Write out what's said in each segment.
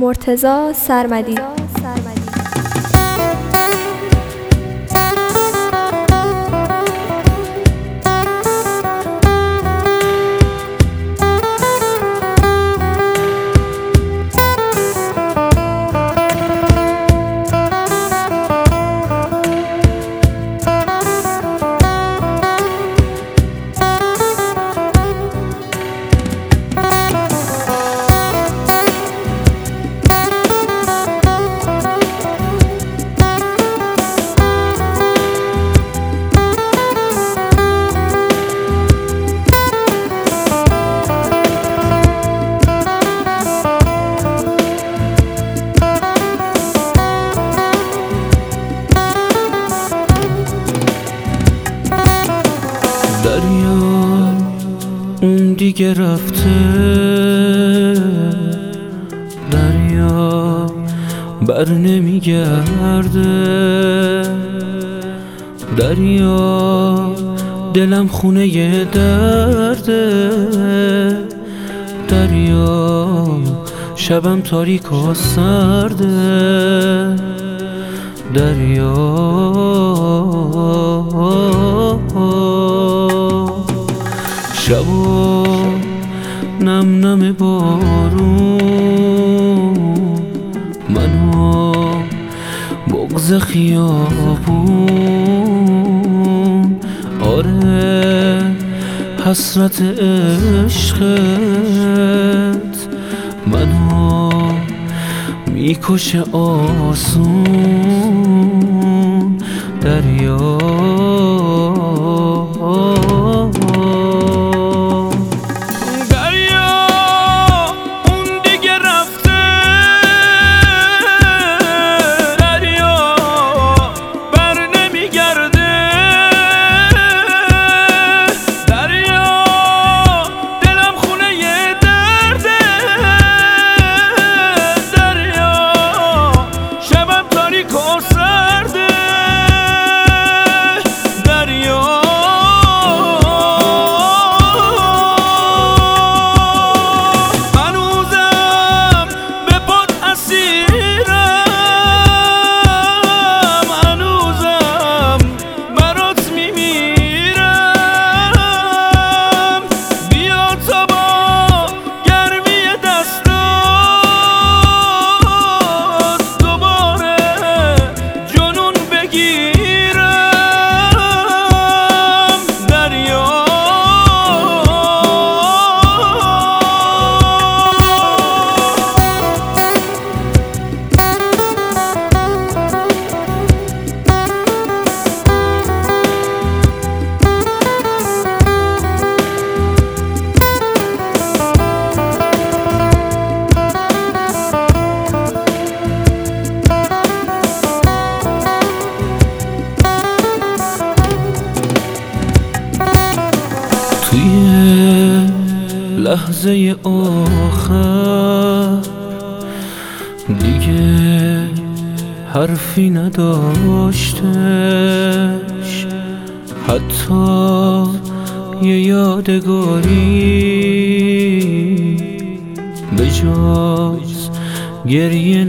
مرتضی سرمدی. دریا اون دیگه رفته، دریا بر نمیگرده، دریا دلم خونه درده، دریا شبم تاریک و سرده، دریا شبا نم نم بارون، منو بغض خیابون، آره حسرت عشقت منو میکشه آسون، دریا توی لحظه آخر دیگه حرفی نداشتش، حتی یه یادگاری به جز گریه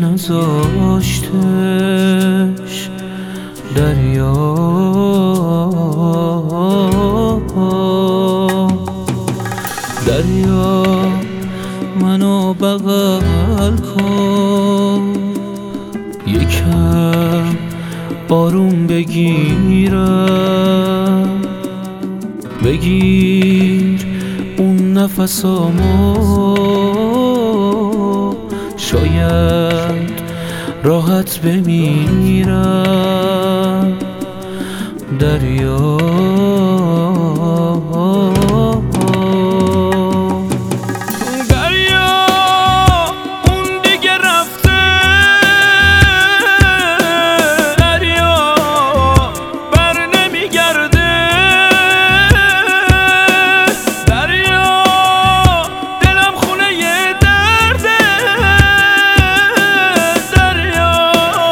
نذاشتش، دریا دریا منو بغل کن، یکم آروم بگیرم، بگیر اون نفسامو، شاید راحت بمیرم، دریا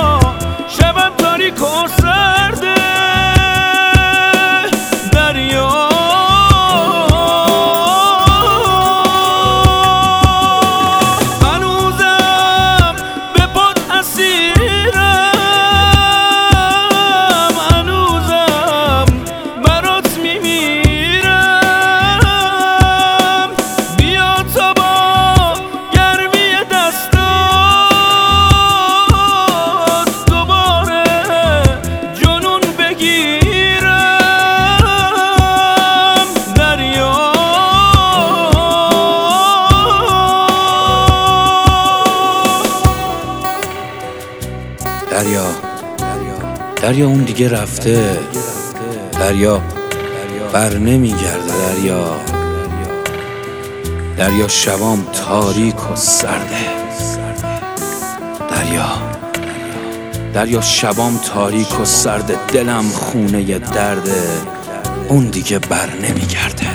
سرده دریا دریا اون دیگه رفته، دریا بر نمیگرده، دریا شبام تاریک و سرده، دریا شبام تاریک و سرده، دلم خونه درده، اون دیگه بر نمیگرده.